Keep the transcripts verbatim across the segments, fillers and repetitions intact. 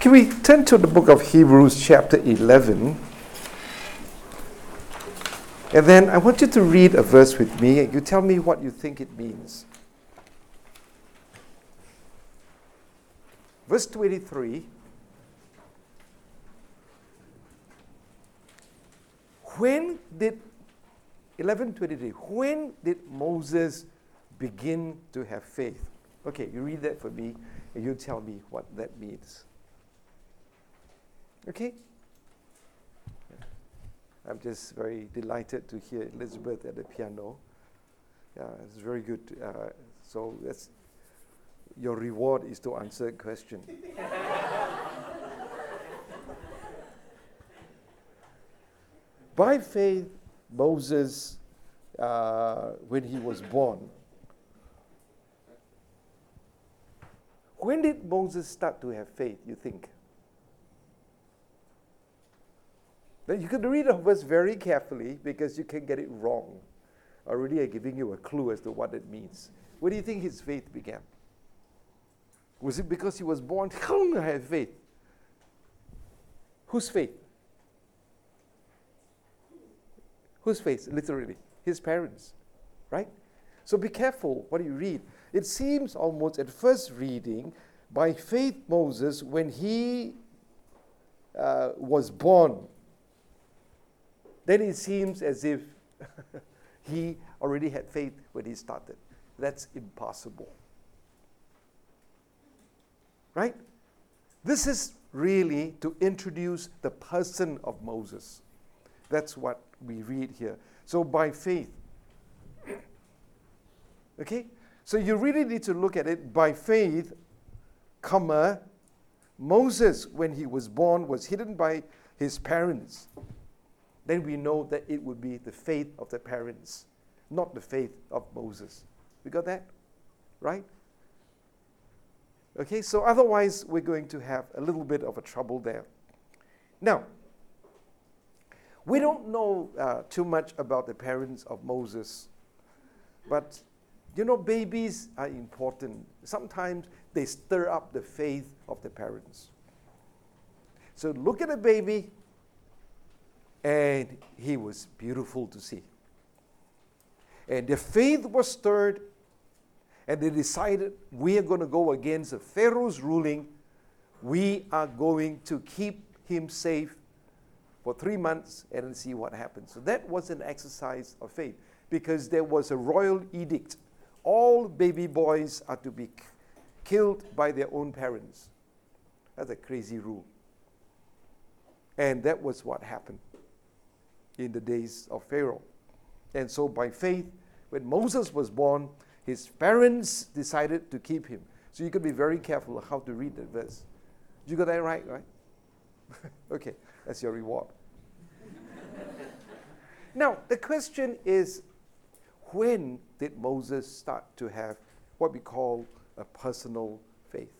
Can we turn to the book of Hebrews chapter eleven? And then I want you to read a verse with me. You tell me what you think it means. Verse twenty-three. When did, eleven twenty-three, when did Moses begin to have faith? Okay, you read that for me, and you tell me what that means. Okay? I'm just very delighted to hear Elizabeth at the piano. Yeah, it's very good. Uh, so that's your reward is to answer a question. By faith, Moses, uh, when he was born, when did Moses start to have faith, you think? Now you can read the verse very carefully because you can get it wrong. Already I'm giving you a clue as to what it means. Where do you think his faith began? Was it because he was born? I have faith. Whose faith? Whose faith? Literally. His parents. Right? So be careful what you read. It seems almost at first reading, by faith Moses, when he uh, was born, then it seems as if he already had faith when he started. That's impossible. Right? This is really to introduce the person of Moses. That's what we read here. So by faith. Okay? So you really need to look at it by faith, comma, Moses, when he was born, was hidden by his parents. Then we know that it would be the faith of the parents, not the faith of Moses. We got that? Right? Okay, so otherwise we're going to have a little bit of a trouble there. Now, we don't know uh, too much about the parents of Moses, but you know, babies are important. Sometimes they stir up the faith of the parents. So look at a baby, and he was beautiful to see. And their faith was stirred, and they decided, we are going to go against the Pharaoh's ruling. We are going to keep him safe for three months and then see what happens. So that was an exercise of faith, because there was a royal edict. All baby boys are to be k- killed by their own parents. That's a crazy rule. And that was what happened in the days of Pharaoh. And so by faith, when Moses was born, his parents decided to keep him. So you could be very careful of how to read that verse. You got that right, right? Okay, that's your reward. Now, the question is, when did Moses start to have what we call a personal faith?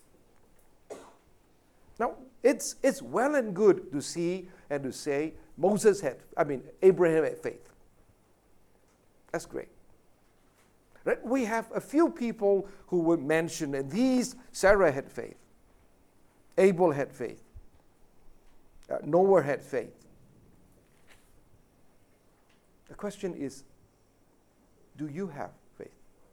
Now, it's, it's well and good to see and to say Moses had, I mean, Abraham had faith. That's great. Right? We have a few people who would mention, and these, Sarah had faith. Abel had faith. Uh, Noah had faith. The question is, do you have faith?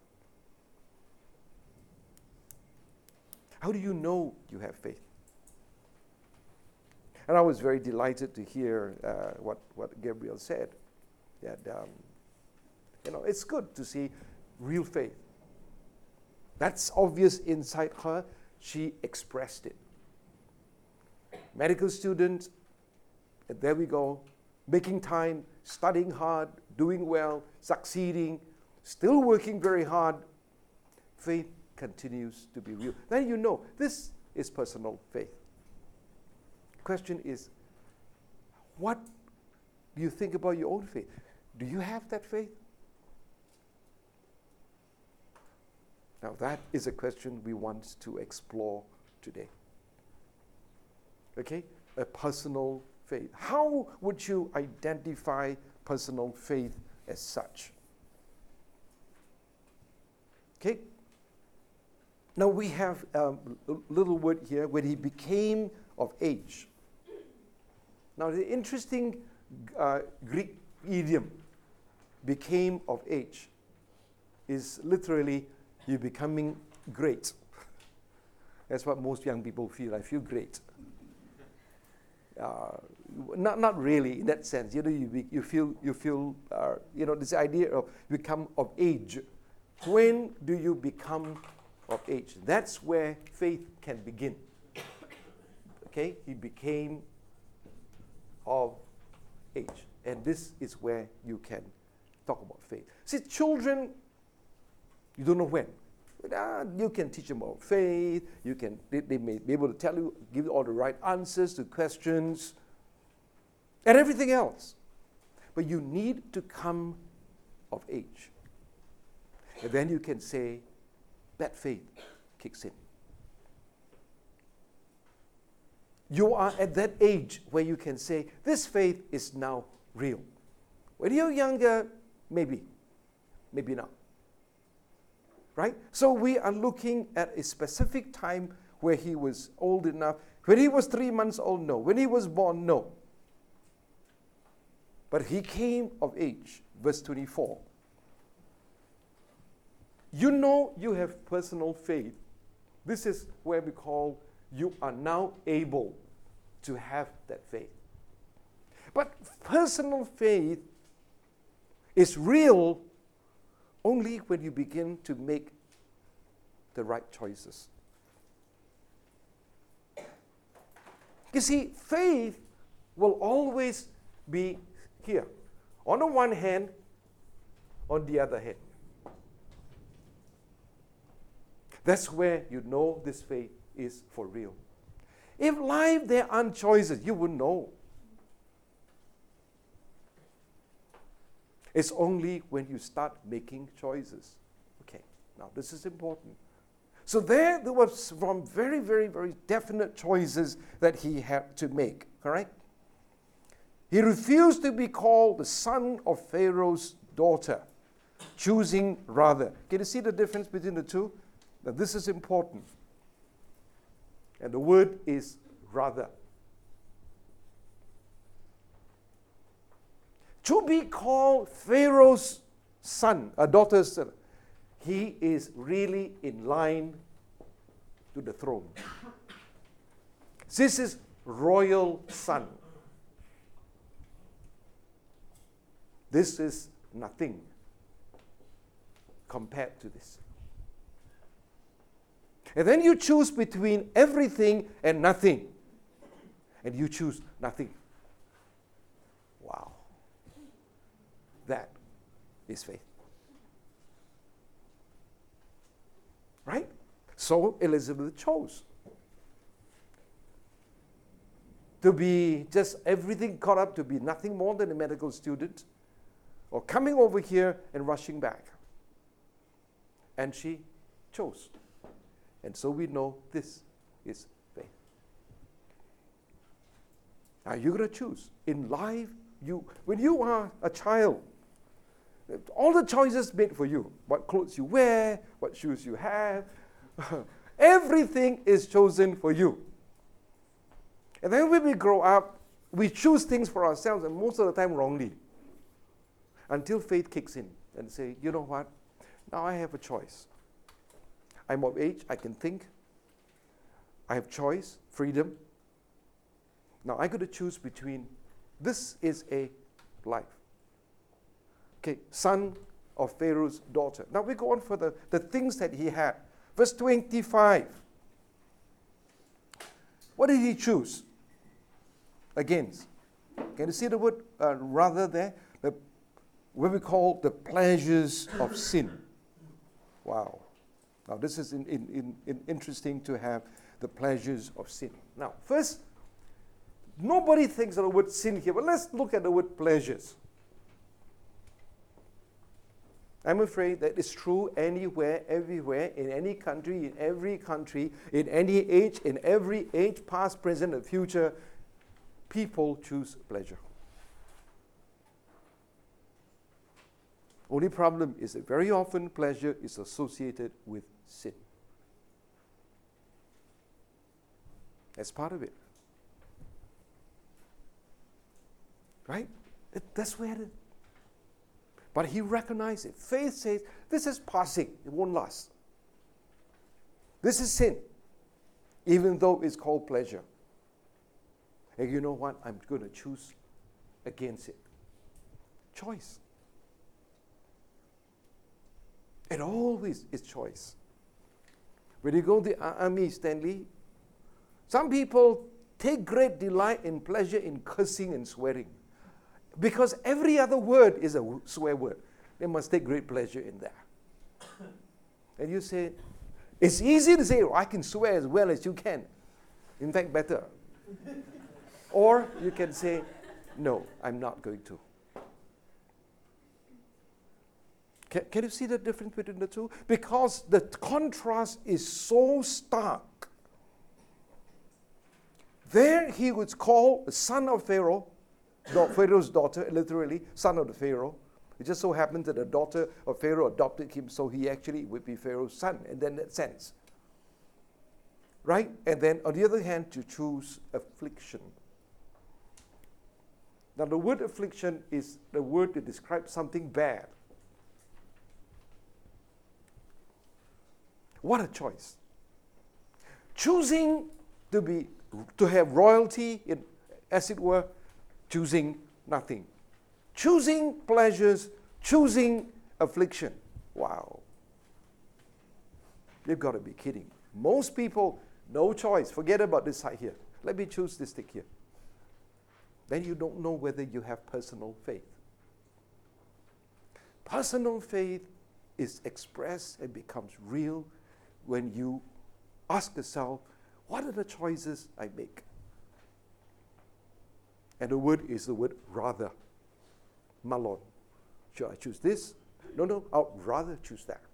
How do you know you have faith? And I was very delighted to hear uh, what, what Gabriel said. That, um, you know, it's good to see real faith. That's obvious inside her. She expressed it. Medical student, and there we go, making time, studying hard, doing well, succeeding, still working very hard. Faith continues to be real. Then you know, this is personal faith. Question is, what do you think about your own faith? Do you have that faith? Now that is a question we want to explore today. Okay? A personal faith. How would you identify personal faith as such? Okay? Now we have a little word here, when he became of age. Now the interesting uh, Greek idiom, became of age, is literally you becoming great. That's what most young people feel. I feel great. Uh, not not really in that sense. You know, you be, you feel you feel uh, you know, this idea of become of age. When do you become of age? That's where faith can begin. Okay, he became of age, and this is where you can talk about faith. See, children, you don't know when. But, uh, you can teach them about faith. You can they, they may be able to tell you, give you all the right answers to questions, and everything else. But you need to come of age. And then you can say, that faith kicks in. You are at that age where you can say, this faith is now real. When you're younger, maybe. Maybe not. Right? So we are looking at a specific time where he was old enough. When he was three months old, no. When he was born, no. But he came of age. Verse twenty-four. You know you have personal faith. This is where we call you are now able to have that faith. But personal faith is real only when you begin to make the right choices. You see, faith will always be here. On the one hand, on the other hand. That's where you know this faith is for real. If life there aren't choices, you wouldn't know. It's only when you start making choices. Okay, now this is important. So there, there was from very, very, very definite choices that he had to make, correct? He refused to be called the son of Pharaoh's daughter, choosing rather. Can you see the difference between the two? Now this is important. And the word is rather. To be called Pharaoh's son, a daughter's son, he is really in line to the throne. This is royal son. This is nothing compared to this. And then you choose between everything and nothing. And you choose nothing. Wow. That is faith. Right? So Elizabeth chose to be just everything caught up, to be nothing more than a medical student, or coming over here and rushing back. And she chose. And so we know this is faith. Now you're going to choose. In life, you when you are a child, all the choices made for you. What clothes you wear, what shoes you have. Everything is chosen for you. And then when we grow up, we choose things for ourselves, and most of the time wrongly. Until faith kicks in and say, you know what? Now I have a choice. I'm of age, I can think. I have choice, freedom. Now I got to choose between, this is a life. Okay, son of Pharaoh's daughter. Now we go on for the, the things that he had. Verse twenty-five. What did he choose? Against. Can you see the word uh, rather there? The, what we call the pleasures of sin. Wow. Now this is in, in, in, in interesting to have the pleasures of sin. Now, first, nobody thinks of the word sin here, but let's look at the word pleasures. I'm afraid that it's true anywhere, everywhere, in any country, in every country, in any age, in every age, past, present, and future, people choose pleasure. Only problem is that very often pleasure is associated with sin. That's part of it. Right? It, that's where it. But he recognized it. Faith says, this is passing. It won't last. This is sin. Even though it's called pleasure. And you know what? I'm going to choose against it. Choice. It always is choice. When you go to the army, Stanley, some people take great delight and pleasure in cursing and swearing. Because every other word is a swear word. They must take great pleasure in that. And you say, it's easy to say, oh, I can swear as well as you can. In fact, better. Or you can say, no, I'm not going to. Can, can you see the difference between the two? Because the contrast is so stark. There he was called the son of Pharaoh, Pharaoh's daughter, literally, son of the Pharaoh. It just so happened that the daughter of Pharaoh adopted him, so he actually would be Pharaoh's son, in that sense. Right? And then, on the other hand, to choose affliction. Now, the word affliction is the word that describes something bad. What a choice. Choosing to be, to have royalty, in, as it were, choosing nothing. Choosing pleasures, choosing affliction. Wow. You've got to be kidding. Most people, no choice. Forget about this side here. Let me choose this stick here. Then you don't know whether you have personal faith. Personal faith is expressed and becomes real when you ask yourself, what are the choices I make? And the word is the word rather. Malon. Should I choose this? No, no, I'd rather choose that.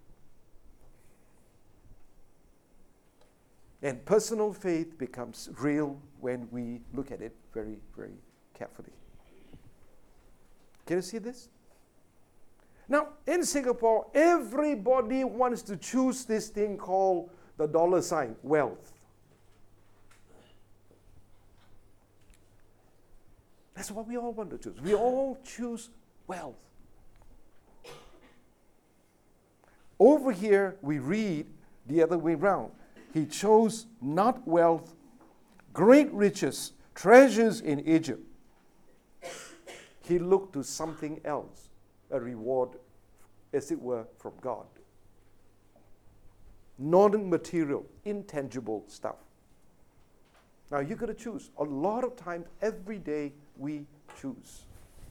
And personal faith becomes real when we look at it very, very carefully. Can you see this? Now, in Singapore, everybody wants to choose this thing called the dollar sign, wealth. That's what we all want to choose. We all choose wealth. Over here, we read the other way round. He chose not wealth, great riches, treasures in Egypt. He looked to something else, a reward, as it were, from God. Non-material, intangible stuff. Now, you've got to choose. A lot of times, every day, we choose.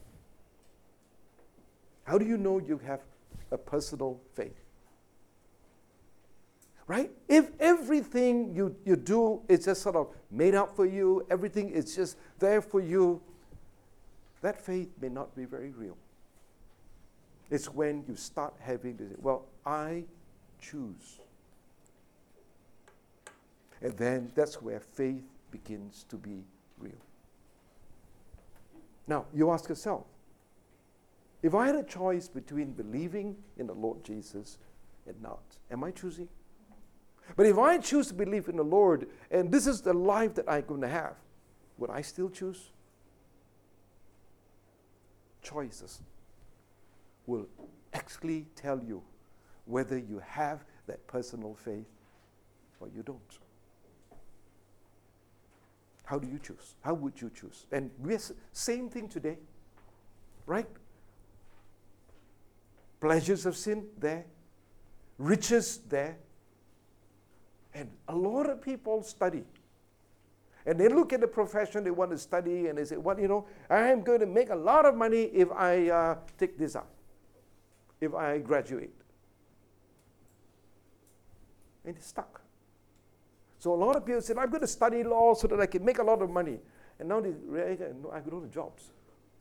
How do you know you have a personal faith? Right? If everything you, you do is just sort of made up for you, everything is just there for you, that faith may not be very real. It's when you start having to say, well, I choose. And then that's where faith begins to be real. Now, you ask yourself, if I had a choice between believing in the Lord Jesus and not, am I choosing? But if I choose to believe in the Lord, and this is the life that I'm going to have, would I still choose? Choices will actually tell you whether you have that personal faith or you don't. How do you choose? How would you choose? And we're same thing today, right? Pleasures of sin there, riches there. And a lot of people study. And they look at the profession they want to study and they say, well, you know, I am going to make a lot of money if I uh, take this up, if I graduate. And it's stuck. So a lot of people say, I'm going to study law so that I can make a lot of money. And now they realize, no, I go to jobs.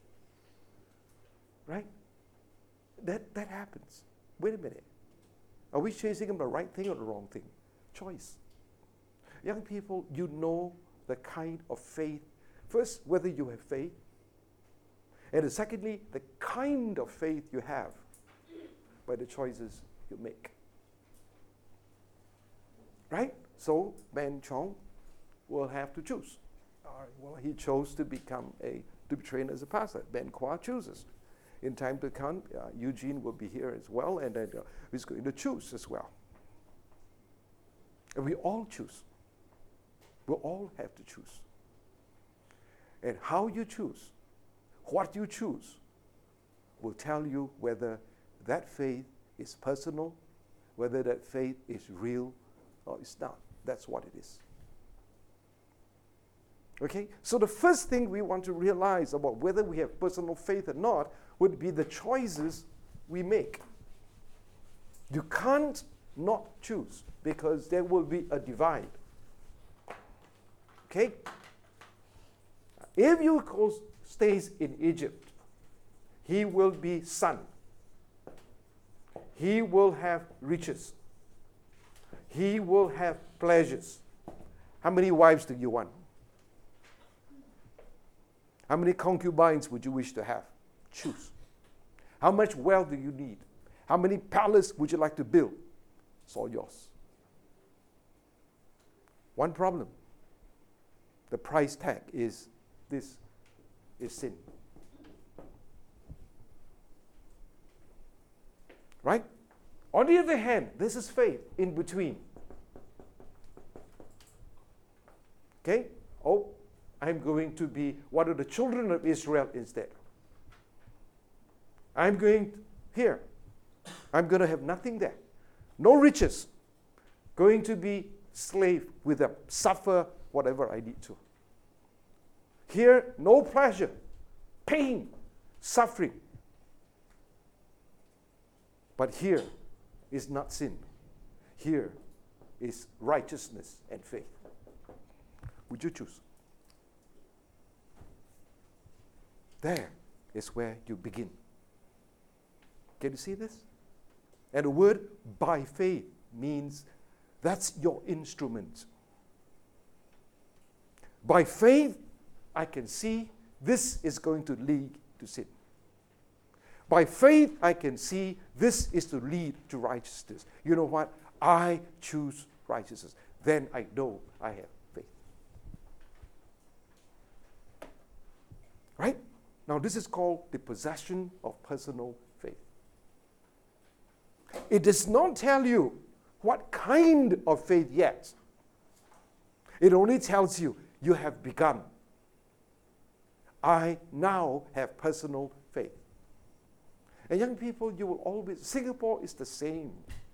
Right? That, that happens. Wait a minute. Are we chasing the right thing or the wrong thing? Choice. Young people, you know the kind of faith. First, whether you have faith. And secondly, the kind of faith you have by the choices you make. Right? So, Ben Chong, will have to choose. Uh, well, he chose to become a, to be trained as a pastor. Ben Kwa chooses. In time to come, uh, Eugene will be here as well, and then uh, he's going to choose as well. And we all choose. We all have to choose. And how you choose, what you choose, will tell you whether that faith is personal, whether that faith is real or it's not. That's what it is. Okay? So the first thing we want to realize about whether we have personal faith or not would be the choices we make. You can't not choose because there will be a divide. Okay? If you stays in Egypt, he will be son. He will have riches. He will have pleasures. How many wives do you want? How many concubines would you wish to have? Choose. How much wealth do you need? How many palaces would you like to build? It's all yours. One problem. The price tag is this is sin. Right? On the other hand, this is faith in between. Okay? Oh, I'm going to be one of the children of Israel instead. I'm going here. I'm going to have nothing there. No riches. Going to be slave with them. Suffer whatever I need to. Here, no pleasure. Pain. Suffering. But here is not sin. Here is righteousness and faith. Would you choose? There is where you begin. Can you see this? And the word by faith means that's your instrument. By faith, I can see this is going to lead to sin. By faith, I can see this is to lead to righteousness. You know what? I choose righteousness. Then I know I have faith. Right? Now, this is called the possession of personal faith. It does not tell you what kind of faith yet. It only tells you you have begun. I now have personal faith. And young people, you will always, Singapore is the same.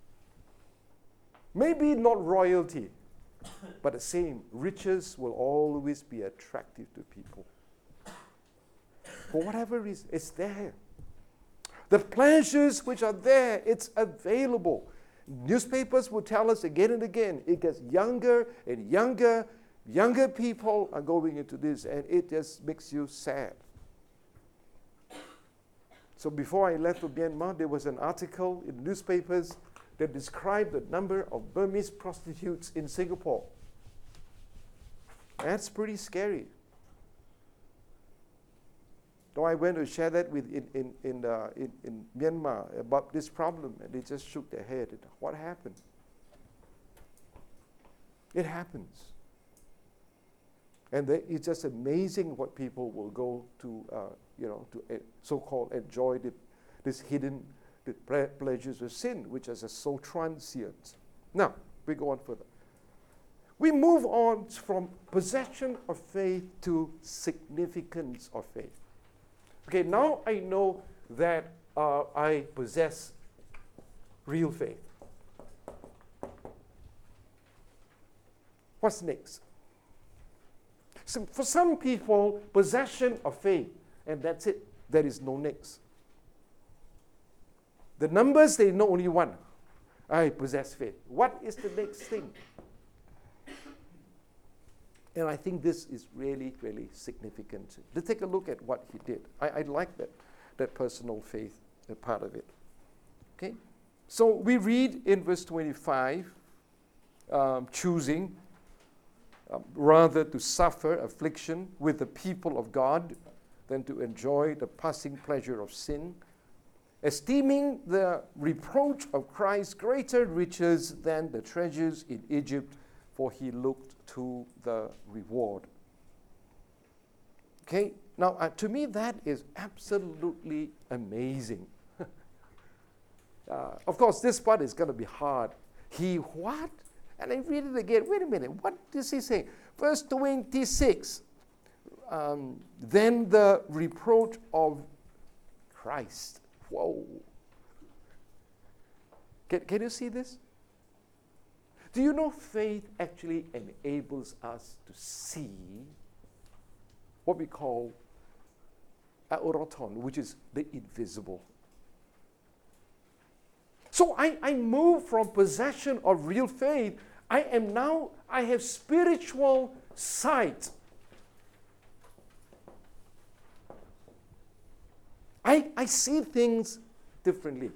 Maybe not royalty, but the same. Riches will always be attractive to people. For whatever reason, it's there. The pleasures which are there, it's available. Newspapers will tell us again and again, it gets younger and younger. Younger people are going into this, and it just makes you sad. So before I left for Myanmar, there was an article in newspapers that described the number of Burmese prostitutes in Singapore. That's pretty scary. So I went to share that with in in in, uh, in in Myanmar about this problem, and they just shook their head. What happened? It happens, and they, it's just amazing what people will go to, uh, you know, to uh, so-called enjoy the, this hidden the ple- pleasures of sin, which is so transient. Now we go on further. We move on from possession of faith to significance of faith. Okay, now I know that uh, I possess real faith. What's next? So for some people, possession of faith, and that's it. There is no next. The numbers, they know only one. I possess faith. What is the next thing? And I think this is really, really significant. Let's take a look at what he did. I, I like that, that personal faith uh, part of it. Okay? So we read in verse twenty-five, um, choosing um, rather to suffer affliction with the people of God than to enjoy the passing pleasure of sin, esteeming the reproach of Christ greater riches than the treasures in Egypt, for he looked to the reward. Okay, now uh, to me that is absolutely amazing. uh, of course, this part is going to be hard. He what? And I read it again. Wait a minute, what does he say? Verse twenty-six. Um, then the reproach of Christ. Whoa. Can, can you see this? Do you know faith actually enables us to see what we call aoroton, which is the invisible. So I, I move from possession of real faith. I am now, I have spiritual sight. I, I see things differently.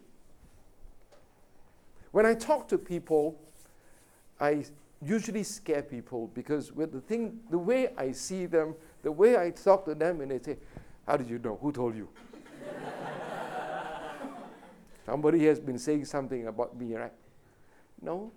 When I talk to people, I usually scare people because with the thing, the way I see them, the way I talk to them, and they say, "How did you know? Who told you?" Somebody has been saying something about me, right? No,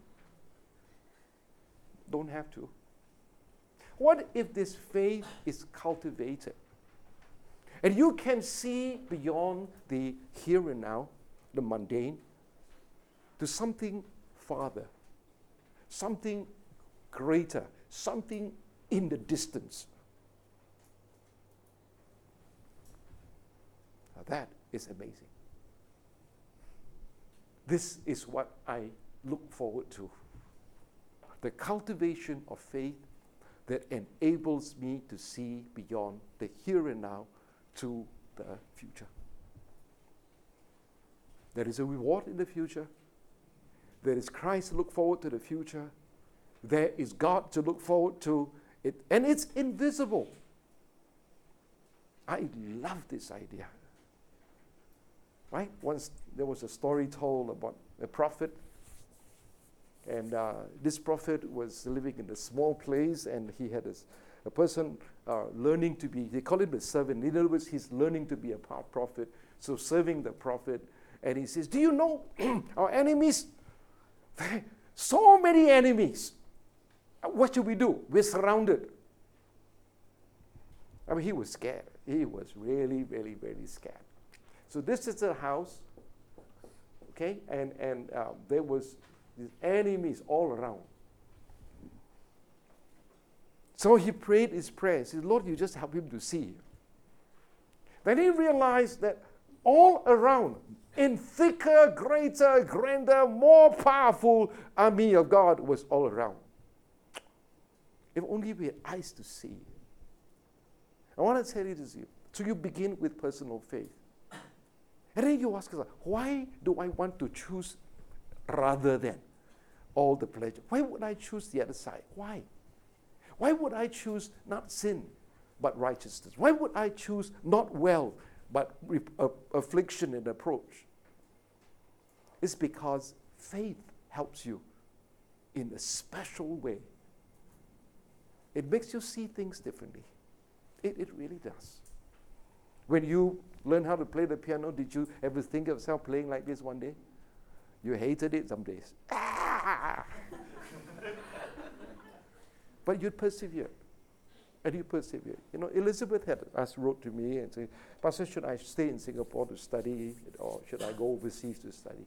don't have to. What if this faith is cultivated? And you can see beyond the here and now, the mundane, to something farther, something greater, something in the distance. Now that is amazing. This is what I look forward to. The cultivation of faith that enables me to see beyond the here and now to the future. There is a reward in the future. There is Christ to look forward to the future. There is God to look forward to it. And it's invisible. I love this idea. Right? Once there was a story told about a prophet. And uh, this prophet was living in a small place, and he had a, a person uh, learning to be, they call him a servant. In other words, he's learning to be a prophet, so serving the prophet. And he says, "Do you know our enemies? So many enemies. What should we do? We're surrounded." I mean, he was scared. He was really, really, really scared. So this is a house, okay, and, and uh, there was these enemies all around. So he prayed his prayer. He said, "Lord, you just help him to see." Then he realized that all around, in thicker, greater, grander, more powerful army of God was all around. If only we had eyes to see. I want to tell you this. So you begin with personal faith. And then you ask yourself, why do I want to choose rather than all the pleasure? Why would I choose the other side? Why? Why would I choose not sin, but righteousness? Why would I choose not wealth, but re- uh, affliction and approach? It's because faith helps you in a special way. It makes you see things differently. It, it really does. When you learn how to play the piano, did you ever think of yourself playing like this one day? You hated it some days. Ah! But you persevered. And you persevered. You know, Elizabeth had asked, wrote to me and said, "Pastor, should I stay in Singapore to study, or should I go overseas to study?"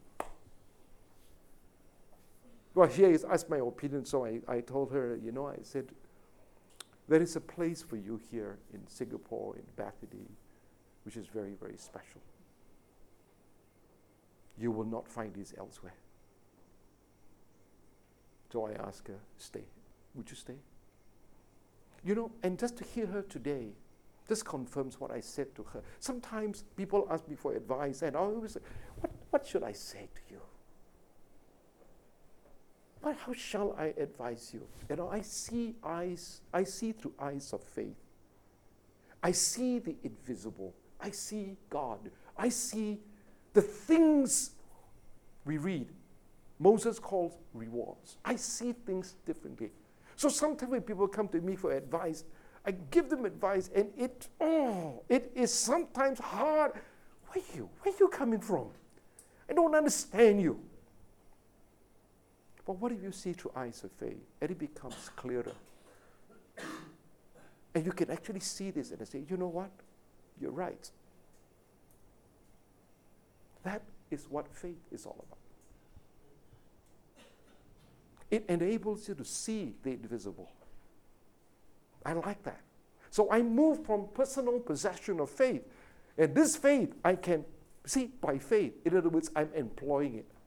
Well, here is asked my opinion, so I, I told her, you know, I said, there is a place for you here in Singapore, in Bethany, which is very, very special. You will not find this elsewhere. So I asked her, stay. Would you stay? You know, and just to hear her today, this confirms what I said to her. Sometimes people ask me for advice, and I always say, what, what should I say to you? But how shall I advise you? You know, I see eyes, I see through eyes of faith. I see the invisible. I see God. I see the things we read. Moses calls rewards. I see things differently. So sometimes when people come to me for advice, I give them advice, and it, oh, it is sometimes hard. Where are you? Where are you coming from? I don't understand you. But what if you see through eyes of faith and it becomes clearer? And you can actually see this and say, you know what? You're right. That is what faith is all about. It enables you to see the invisible. I like that. So I move from personal possession of faith. And this faith I can see by faith. In other words, I'm employing it.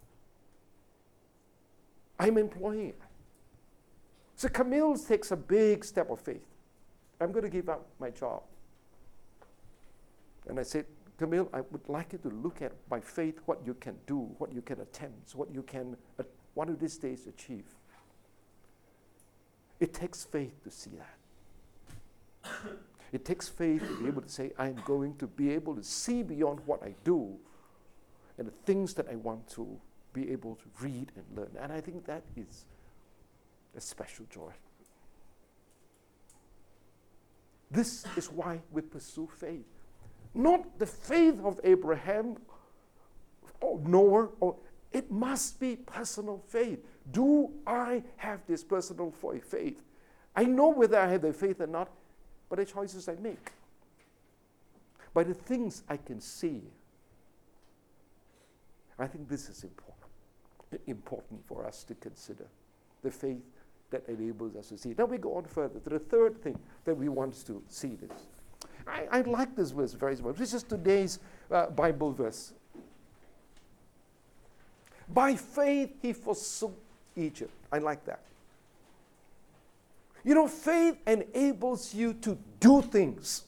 I'm employing it. So Camille takes a big step of faith. I'm going to give up my job. And I said, Camille, I would like you to look at by faith what you can do, what you can attempt, what you can uh, one of these days achieve. It takes faith to see that. It takes faith to be able to say, I'm going to be able to see beyond what I do and the things that I want to be able to read and learn. And I think that is a special joy. This is why we pursue faith. Not the faith of Abraham or Noah, or it must be personal faith. Do I have this personal faith? I know whether I have the faith or not, by the choices I make, by the things I can see. I think this is important, important for us to consider, the faith that enables us to see. Now we go on further to the third thing that we want to see this. I, I like this verse very much. This is today's uh, Bible verse. By faith he forsook Egypt. I like that. You know, faith enables you to do things.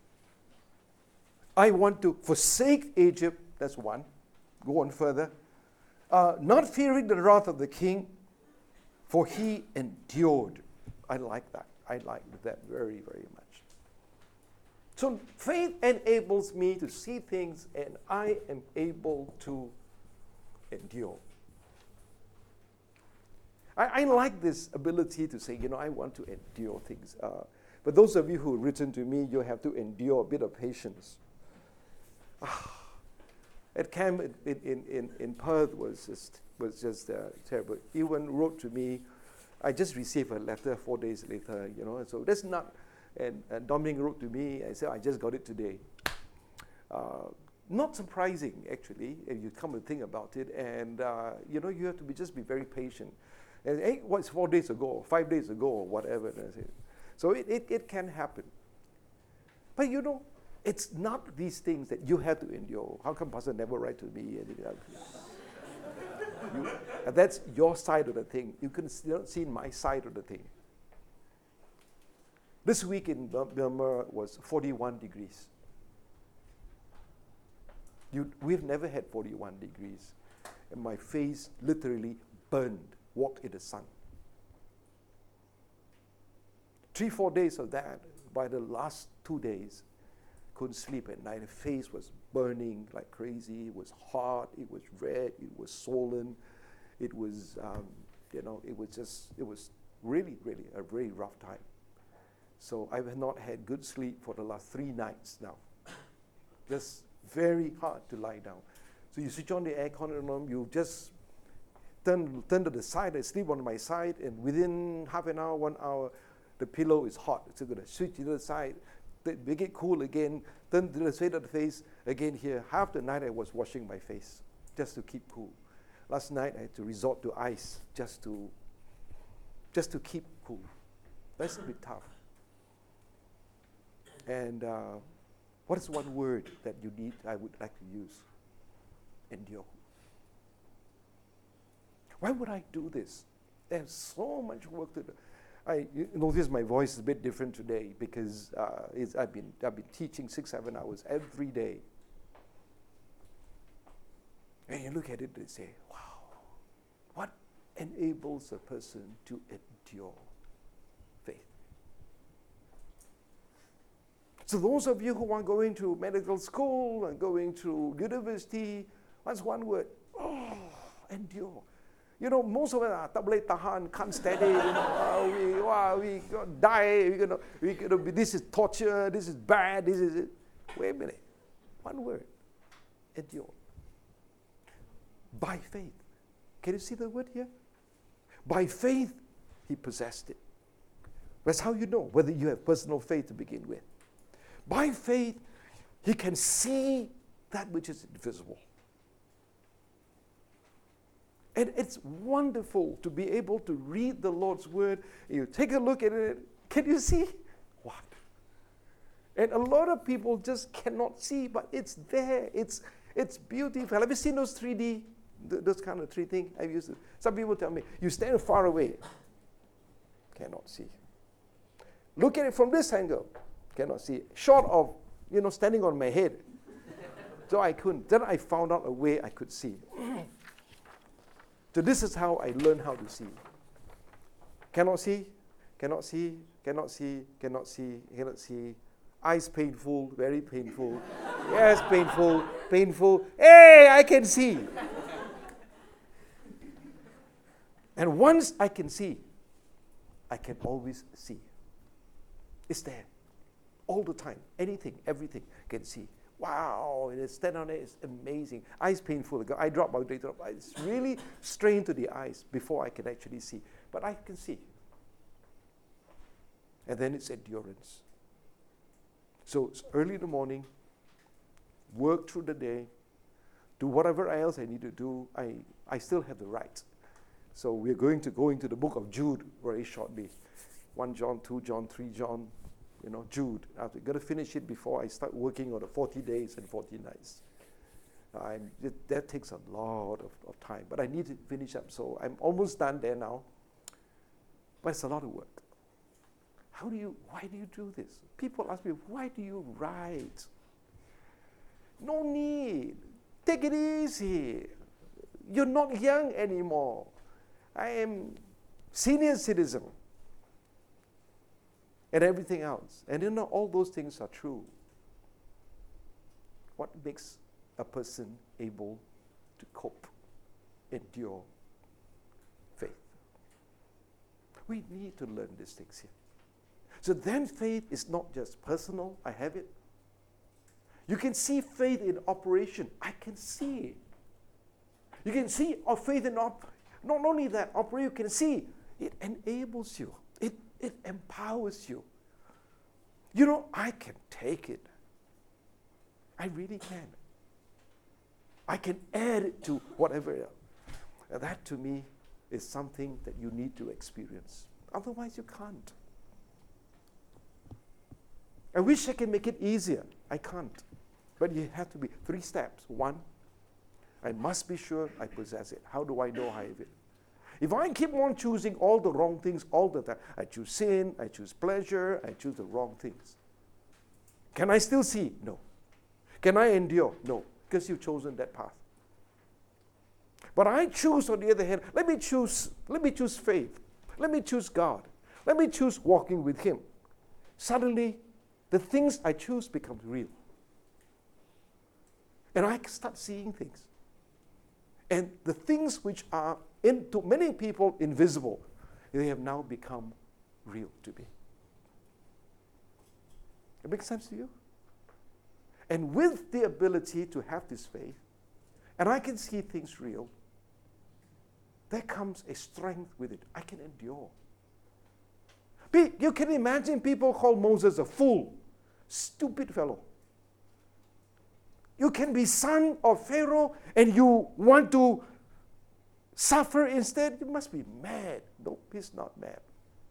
I want to forsake Egypt, that's one. Go on further. Uh, not fearing the wrath of the king, for he endured. I like that. I like that very, very much. So faith enables me to see things, and I am able to endure. I, I like this ability to say, you know, I want to endure things. Uh, but those of you who have written to me, you have to endure a bit of patience. Ah, at camp in, in, in, in Perth was just, was just uh, terrible. Ewan wrote to me. I just received a letter four days later, you know, so that's not, and, and Dominic wrote to me, I said, I just got it today. Uh, not surprising, actually, if you come to think about it, and, uh, you know, you have to be just be very patient. And hey, what's four days ago, or five days ago, or whatever. So it, it, it can happen. But, you know, it's not these things that you have to endure. How come Pastor never write to me? You, and that's your side of the thing. You can still see my side of the thing. This week in Burma was forty-one degrees. You, we've never had forty-one degrees. And my face literally burned, walked in the sun. Three, four days of that, by the last two days, couldn't sleep at night. The face was burning like crazy. It was hot. It was red. It was swollen. It was, um, you know, it was just, it was really, really a very rough time. So I have not had good sleep for the last three nights now. Just very hard to lie down. So you switch on the aircon at home, you just turn, turn to the side, I sleep on my side, and within half an hour, one hour, the pillow is hot. So I'm going to switch to the other side, make it cool again, turn to the side of the face again here. Half the night I was washing my face just to keep cool. Last night I had to resort to ice just to just to keep cool. That's a bit tough. And uh, what is one word that you need, I would like to use? Endure. Why would I do this? There's so much work to do. I you notice my voice is a bit different today because uh, it's, I've been I've been teaching six, seven hours every day. And you look at it and say, wow, what enables a person to endure faith? So those of you who are going to medical school and going to university, what's one word? Oh, endure. You know, most of us are tablet tahan, can't steady, you know, uh, we, wow, we gonna die, we're gonna, we're gonna be, this is torture, this is bad, this is it. Wait a minute. One word. Endure. By faith. Can you see the word here? By faith, he possessed it. That's how you know whether you have personal faith to begin with. By faith, he can see that which is invisible. And it's wonderful to be able to read the Lord's word. You take a look at it. Can you see? What? And a lot of people just cannot see, but it's there. It's it's beautiful. Have you seen those three D, th- those kind of three things? I've used it. Some people tell me, you stand far away, cannot see. Look at it from this angle, cannot see. Short of, you know, standing on my head. So I couldn't. Then I found out a way I could see. So this is how I learned how to see. Cannot see, cannot see, cannot see, cannot see, cannot see. Eyes painful, very painful. Yes, painful, painful. Hey, I can see. And once I can see, I can always see. It's there. All the time. Anything, everything can see. Wow, and stand on it, it's amazing. Eyes painful. I drop my data. It's really strained to the eyes before I can actually see. But I can see. And then it's endurance. So it's early in the morning, work through the day, do whatever else I need to do. I, I still have the right. So we're going to go into the book of Jude very shortly. First John, Second John, Third John, you know, Jude. I've got to finish it before I start working on the forty days and forty nights. Uh, and it, that takes a lot of, of time. But I need to finish up, so I'm almost done there now. But it's a lot of work. How do you, why do you do this? People ask me, why do you write? No need. Take it easy. You're not young anymore. I am senior citizen. And everything else. And you know, all those things are true. What makes a person able to cope, endure faith? We need to learn these things here. So then faith is not just personal, I have it. You can see faith in operation. I can see it. You can see our faith in op. Not only that, operate, you can see it enables you. It, it empowers you. You know, I can take it. I really can. I can add it to whatever else. And that to me is something that you need to experience. Otherwise you can't. I wish I can make it easier. I can't. But you have to be three steps. One, I must be sure I possess it. How do I know I have it? If I keep on choosing all the wrong things all the time, I choose sin, I choose pleasure, I choose the wrong things. Can I still see? No. Can I endure? No, because you've chosen that path. But I choose, on the other hand, let me choose, let me choose faith. Let me choose God. Let me choose walking with Him. Suddenly, the things I choose become real. And I start seeing things. And the things which are, in, to many people, invisible, they have now become real to me. It makes sense to you? And with the ability to have this faith, and I can see things real, there comes a strength with it. I can endure. Be, you can imagine people call Moses a fool, stupid fellow. You can be son of Pharaoh and you want to suffer instead. You must be mad. No, he's not mad.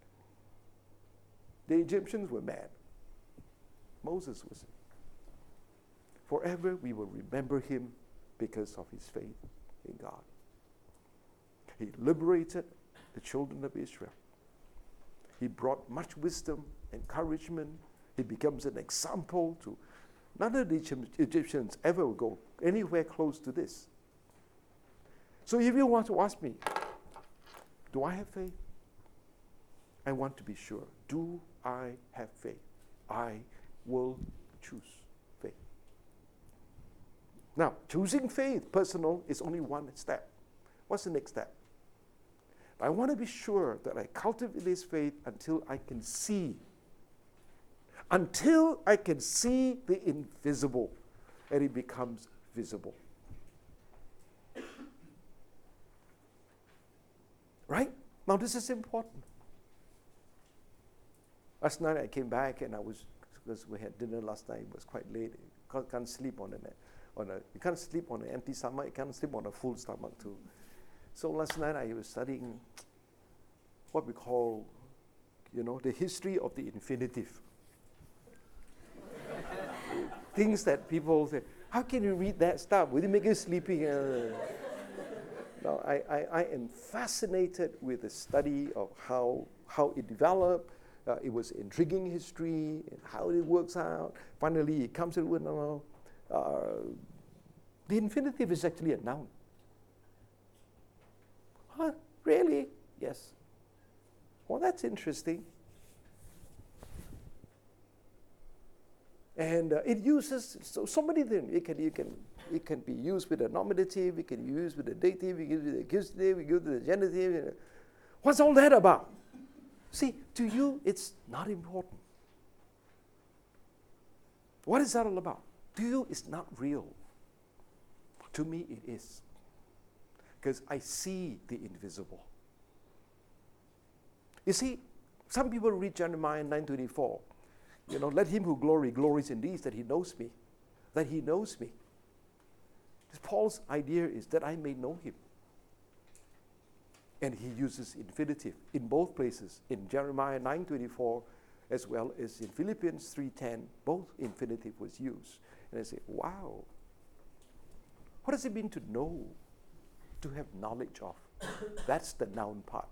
The Egyptians were mad. Moses was. Forever we will remember him because of his faith in God. He liberated the children of Israel. He brought much wisdom, encouragement. He becomes an example to none of the Egyptians ever will go anywhere close to this. So if you want to ask me, do I have faith? I want to be sure. Do I have faith? I will choose faith. Now, choosing faith, personal, is only one step. What's the next step? I want to be sure that I cultivate this faith until I can see. Until I can see the invisible and it becomes visible. Right? Now, this is important. Last night I came back and I was, because we had dinner last night, it was quite late. You can't, can't sleep on a, on a, you can't sleep on an empty stomach, you can't sleep on a full stomach too. So last night I was studying what we call, you know, the history of the infinitive. Things that people say, how can you read that stuff? Will it make you sleepy? Uh, no, I, I, I am fascinated with the study of how, how it developed. Uh, it was intriguing history, and how it works out. Finally, it comes to, no, no, uh, the infinitive is actually a noun. Huh? Really? Yes. Well, that's interesting. And uh, it uses so, so many things. It can, it, can, it can be used with a nominative, it can be used with a dative, it can be used with a accusative, it can be used with a genitive. What's all that about? See, to you, it's not important. What is that all about? To you, it's not real. To me, it is. Because I see the invisible. You see, some people read Jeremiah nine twenty-four. You know, let him who glory glories in these, that he knows me. That he knows me. Paul's idea is that I may know him. And he uses infinitive in both places, in Jeremiah nine twenty-four as well as in Philippians three ten, both infinitive was used. And I say, wow, what does it mean to know, to have knowledge of? That's the noun part.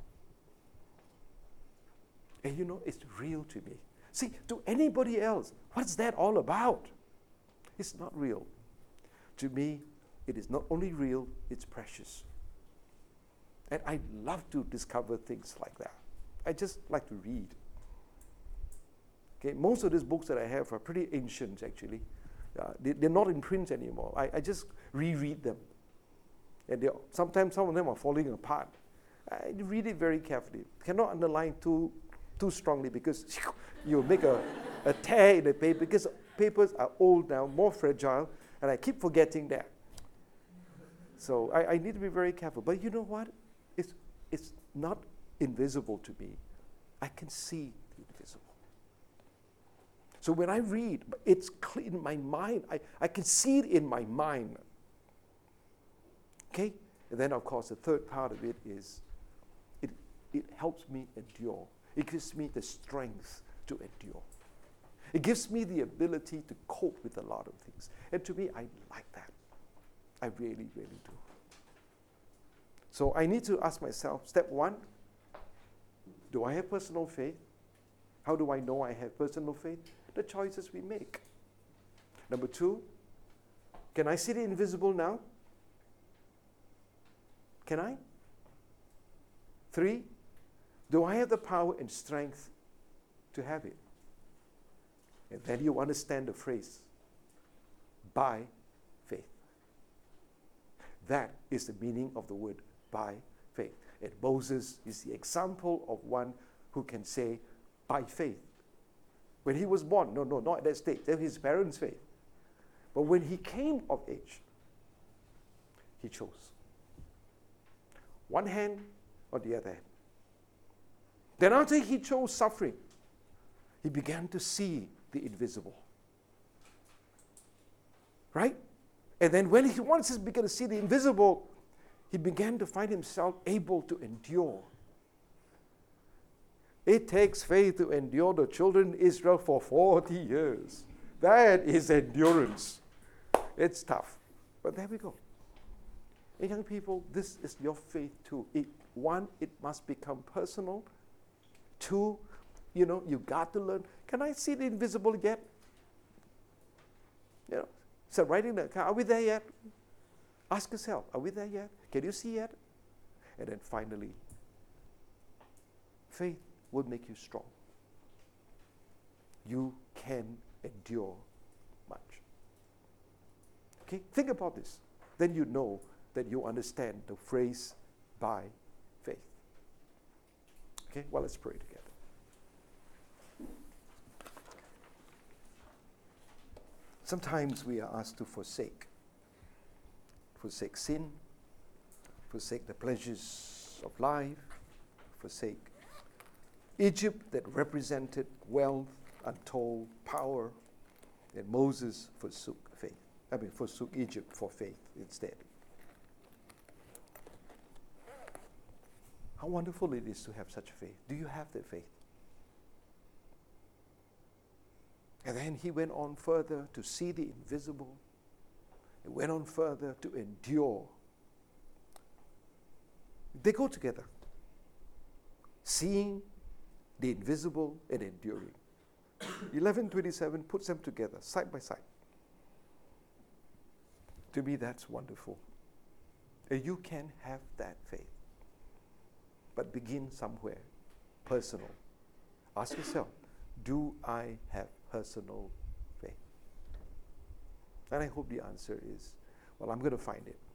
And you know, it's real to me. See, to anybody else, what's that all about? It's not real. To me, it is not only real, it's precious. And I love to discover things like that. I just like to read. Okay, most of these books that I have are pretty ancient, actually. Uh, they, they're not in print anymore. I, I just reread them. And sometimes some of them are falling apart. I read it very carefully. Cannot underline too, too strongly because you'll make a, a tear in the paper because papers are old now, more fragile, and I keep forgetting that. So I, I need to be very careful. But you know what? It's, it's not invisible to me. I can see the invisible. So when I read, it's clear in my mind. I, I can see it in my mind. Okay? And then, of course, the third part of it is it, it helps me endure. It gives me the strength to endure. It gives me the ability to cope with a lot of things. And to me, I like that. I really, really do. So I need to ask myself, step one, do I have personal faith? How do I know I have personal faith? The choices we make. Number two, can I see the invisible now? Can I? Three, do I have the power and strength to have it? And then you understand the phrase, by faith. That is the meaning of the word by faith. And Moses is the example of one who can say, by faith. When he was born, no, no, not at that stage, that was his parents' faith. But when he came of age, he chose. One hand or the other hand. Then after he chose suffering, he began to see the invisible. Right? And then when he once he began to see the invisible, he began to find himself able to endure. It takes faith to endure the children of Israel for forty years. That is endurance. It's tough. But there we go. And young people, this is your faith too. It, one, it must become personal. Two, you know, you got to learn. Can I see the invisible yet? You know, so riding the car, are we there yet? Ask yourself, are we there yet? Can you see yet? And then finally, faith will make you strong. You can endure much. Okay, think about this. Then you know that you understand the phrase by faith. Okay, well, let's pray together. Sometimes we are asked to forsake. Forsake sin, forsake the pleasures of life, forsake. Egypt that represented wealth, untold power, and Moses forsook faith. I mean, forsook Egypt for faith instead. How wonderful it is to have such faith. Do you have that faith? And then he went on further to see the invisible. He went on further to endure. They go together. Seeing the invisible and enduring. eleven twenty-seven puts them together, side by side. To me, that's wonderful. And you can have that faith. But begin somewhere, personal. Ask yourself, do I have personal faith? And I hope the answer is, well, I'm going to find it.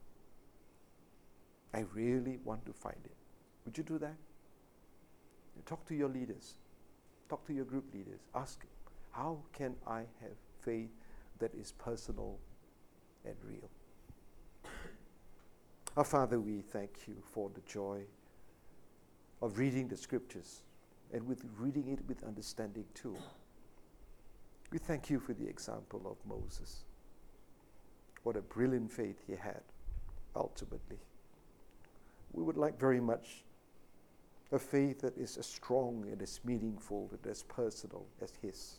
I really want to find it. Would you do that? You talk to your leaders. Talk to your group leaders. Ask, how can I have faith that is personal and real? Our Father, we thank you for the joy of reading the scriptures and with reading it with understanding too. We thank you for the example of Moses. What a brilliant faith he had, ultimately. We would like very much a faith that is as strong and as meaningful and as personal as his.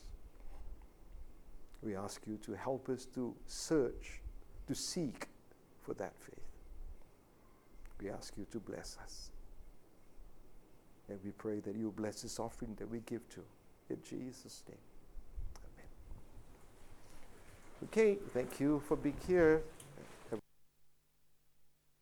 We ask you to help us to search, to seek for that faith. We ask you to bless us. And we pray that you bless this offering that we give to. In Jesus' name. Amen. Okay, thank you for being here.